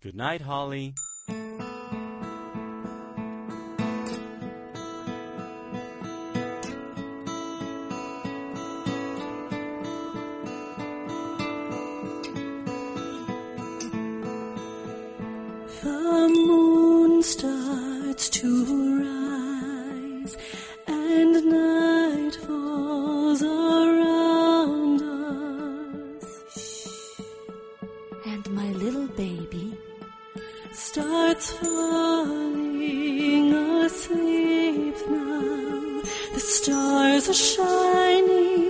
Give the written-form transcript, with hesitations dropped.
Good night, Holly. The moon starts to rise, and night falls around us. And my little baby starts falling asleep now. The stars are shining